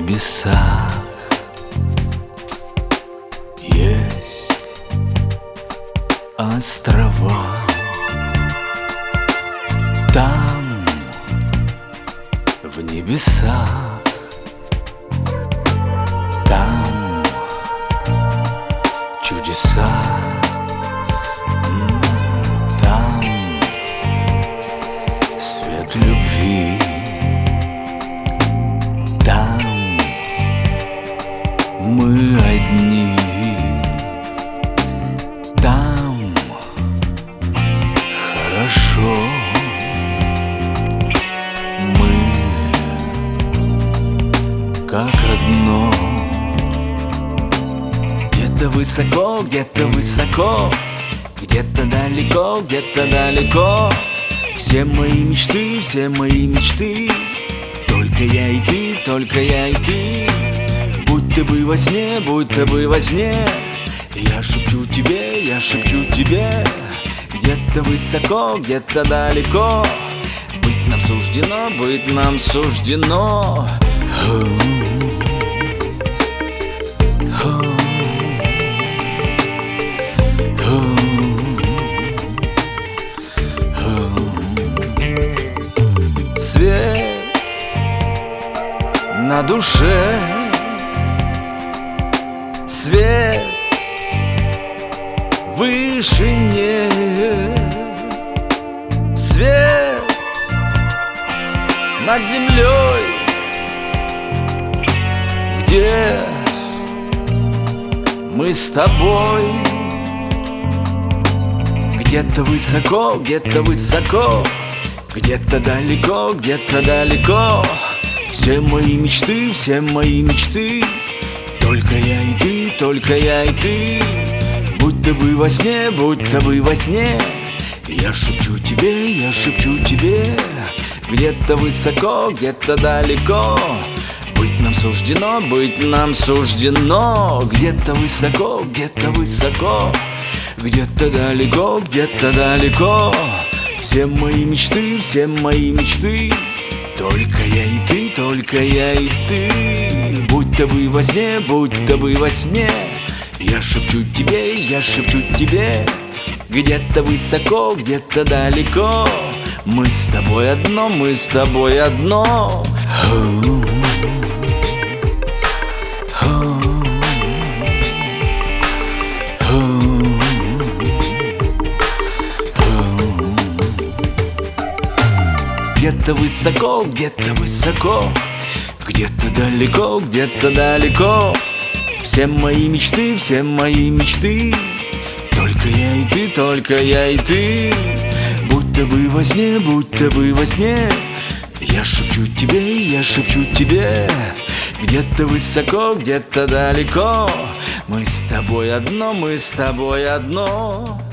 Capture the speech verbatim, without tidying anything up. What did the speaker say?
небесах есть острова. Там, в небесах, там чудеса. Там свет любви. Там мы одни. Там хорошо. Мы как одно. Где-то высоко, где-то высоко, где-то далеко, где-то далеко. Все мои мечты, все мои мечты. Только я и ты, только я и ты. Будто бы во сне, будто бы во сне. Я шепчу тебе, я шепчу тебе. Где-то высоко, где-то далеко. Быть нам суждено, быть нам суждено. Свет на душе, свет в вышине, свет над землей, где мы с тобой. Где-то высоко, где-то высоко, где-то далеко, где-то далеко. Все мои мечты, все мои мечты. Только я и ты, только я и ты. Будто бы во сне, будто бы во сне. Я шепчу тебе, я шепчу тебе. Где-то высоко, где-то далеко. Быть нам суждено, быть нам суждено. Где-то высоко, где-то высоко, где-то далеко, где-то далеко. Все мои мечты, все мои мечты. Только я и ты, только я и ты. Будто бы во сне, будто бы во сне. Я шепчу тебе, я шепчу тебе. Где-то высоко, где-то далеко. Мы с тобой одно, мы с тобой одно. Где-то высоко, где-то высоко, где-то далеко, где-то далеко. Все мои мечты, все мои мечты. Только я и ты, только я и ты. Будто бы во сне, будто бы во сне. Я шепчу тебе, я шепчу тебе. Где-то высоко, где-то далеко. Мы с тобой одно, мы с тобой одно.